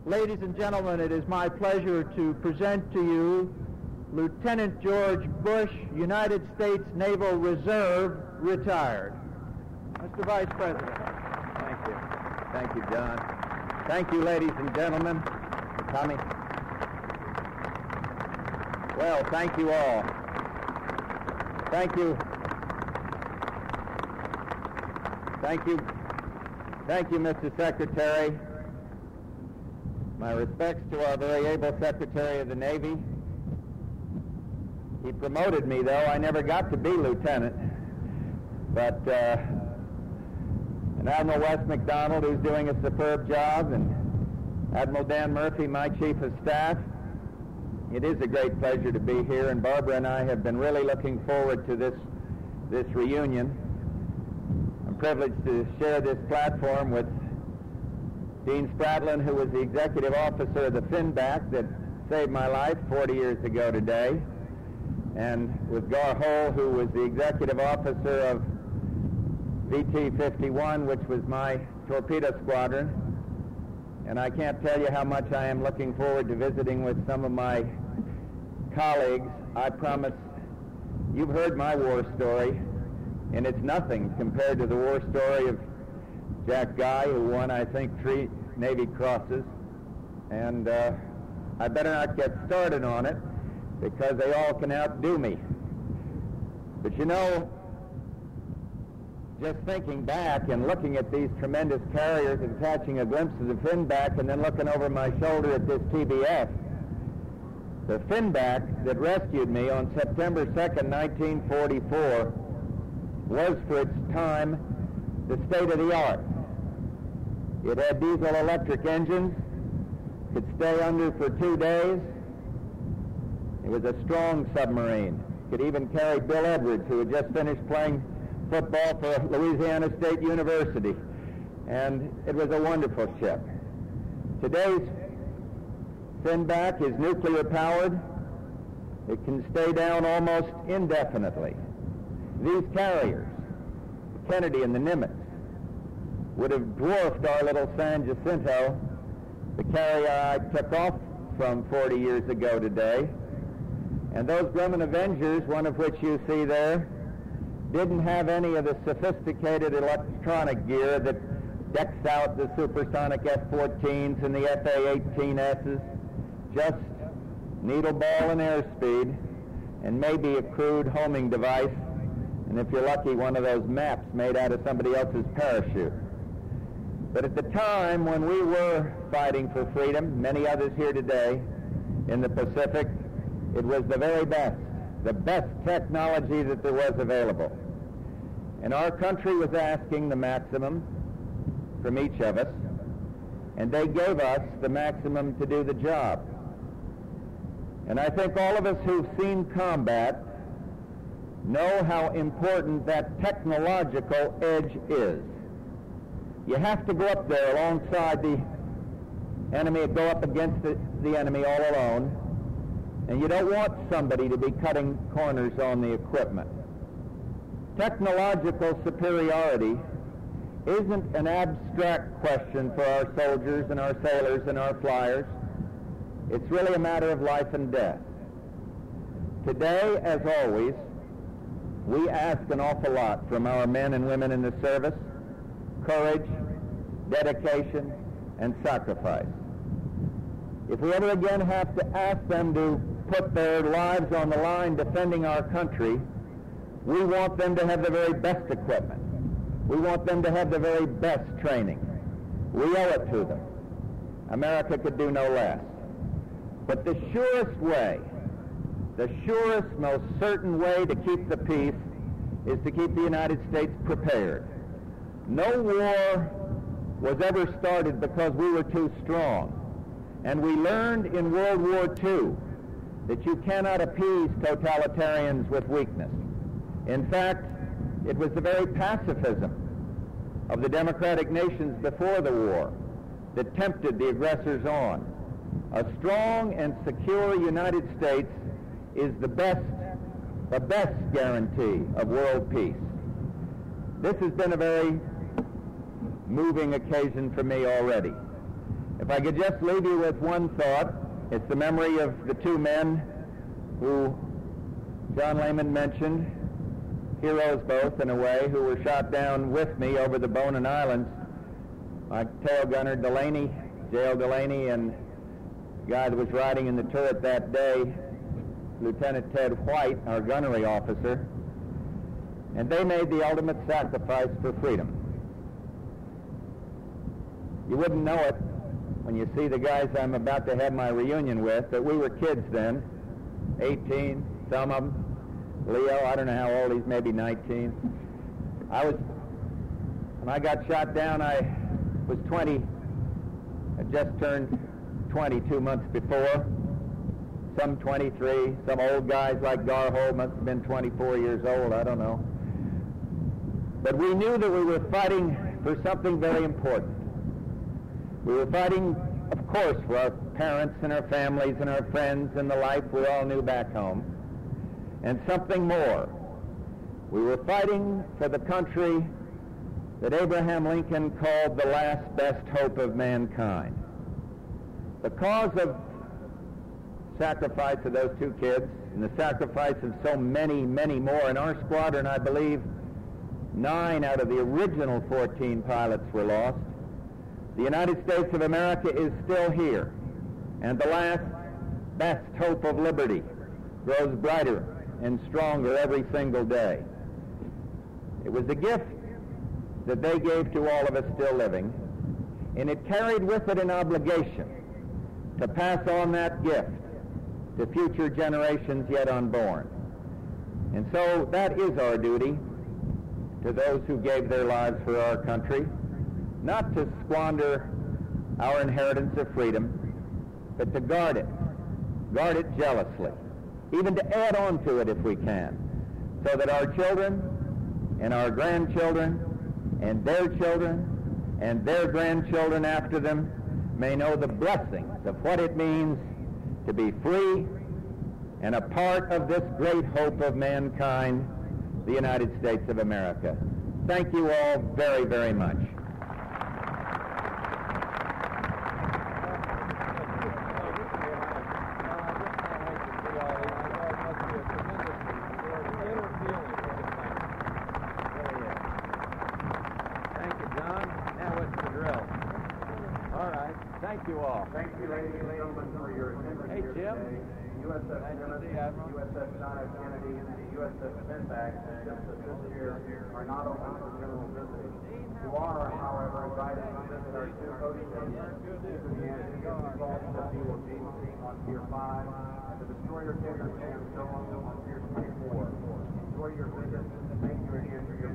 Ladies and gentlemen, it is my pleasure to present to you Lieutenant George Bush, United States Naval Reserve, retired. Mr. Vice President. Thank you. Thank you, John. Thank you, ladies and gentlemen. Tommy. Well, thank you all. Thank you. Thank you. Thank you, Mr. Secretary. My respects to our very able Secretary of the Navy. He promoted me, though. I never got to be lieutenant. But, and Admiral Wes McDonald, who's doing a superb job, and Admiral Dan Murphy, my Chief of Staff. It is a great pleasure to be here, and Barbara and I have been really looking forward to this reunion. I'm privileged to share this platform with Dean Spradlin, who was the executive officer of the Finback that saved my life 40 years ago today, and with Gar Hole, who was the executive officer of VT-51, which was my torpedo squadron. And I can't tell you how much I am looking forward to visiting with some of my colleagues. I promise, you've heard my war story, and it's nothing compared to the war story of Jack Guy, who won, I think, 3 Navy Crosses. And I better not get started on it, because they all can outdo me. But you know, just thinking back and looking at these tremendous carriers and catching a glimpse of the Finback and then looking over my shoulder at this TBF, the Finback that rescued me on September 2nd, 1944, was for its time the state of the art. It had diesel-electric engines, could stay under for 2 days. It was a strong submarine. Could even carry Bill Edwards, who had just finished playing football for Louisiana State University. And it was a wonderful ship. Today's Finback is nuclear-powered. It can stay down almost indefinitely. These carriers, the Kennedy and the Nimitz, would have dwarfed our little San Jacinto, the carrier I took off from 40 years ago today. And those Grumman Avengers, one of which you see there, didn't have any of the sophisticated electronic gear that decks out the supersonic F-14s and the FA-18Ss. Just needle ball and airspeed, and maybe a crude homing device, and if you're lucky, one of those maps made out of somebody else's parachute. But at the time when we were fighting for freedom, many others here today in the Pacific, it was the very best, the best technology that there was available. And our country was asking the maximum from each of us, and they gave us the maximum to do the job. And I think all of us who've seen combat know how important that technological edge is. You have to go up there alongside the enemy, go up against the enemy all alone, and you don't want somebody to be cutting corners on the equipment. Technological superiority isn't an abstract question for our soldiers and our sailors and our flyers. It's really a matter of life and death. Today, as always, we ask an awful lot from our men and women in the service: courage, dedication, and sacrifice. If we ever again have to ask them to put their lives on the line defending our country, we want them to have the very best equipment. We want them to have the very best training. We owe it to them. America could do no less. But the surest way, the surest, most certain way to keep the peace is to keep the United States prepared. No war was ever started because we were too strong. And we learned in World War II that you cannot appease totalitarians with weakness. In fact, it was the very pacifism of the democratic nations before the war that tempted the aggressors on. A strong and secure United States is the best guarantee of world peace. This has been a very moving occasion for me already. If I could just leave you with one thought, it's the memory of the two men who John Lehman mentioned, heroes both in a way, who were shot down with me over the Bonin Islands. My tail gunner Delaney, J.L. Delaney, and the guy that was riding in the turret that day, Lieutenant Ted White, our gunnery officer, and they made the ultimate sacrifice for freedom. You wouldn't know it when you see the guys I'm about to have my reunion with, but we were kids then, 18, some of them. Leo, I don't know how old he's, maybe 19. When I got shot down, I was 20. I just turned 20 2 months before. Some 23, some old guys like Garhold must have been 24 years old, I don't know. But we knew that we were fighting for something very important. We were fighting, of course, for our parents and our families and our friends and the life we all knew back home. And something more. We were fighting for the country that Abraham Lincoln called the last best hope of mankind. The cause of sacrifice of those two kids and the sacrifice of so many, many more in our squadron, I believe 9 out of the original 14 pilots were lost. The United States of America is still here, and the last best hope of liberty grows brighter and stronger every single day. It was a gift that they gave to all of us still living, and it carried with it an obligation to pass on that gift to future generations yet unborn. And so that is our duty to those who gave their lives for our country, not to squander our inheritance of freedom, but to guard it jealously, even to add on to it if we can, so that our children and our grandchildren and their children and their grandchildren after them may know the blessings of what it means to be free and a part of this great hope of mankind, the United States of America. Thank you all very, very much. Thank you, John. Now what's the drill? All right. Thank you all. Thank you, ladies and gentlemen, for your attendance Hey, here Jim. today. USS Nimitz, USS John F. Kennedy, and the USS Finback, ships of this year, are not open for general visiting. You are, however, invited to visit our 2 coach stations, the Antigua of the Iwo Jima on Pier 5, and the destroyer Taylor James Dome on Pier 24. Enjoy your visit. Thank you again for your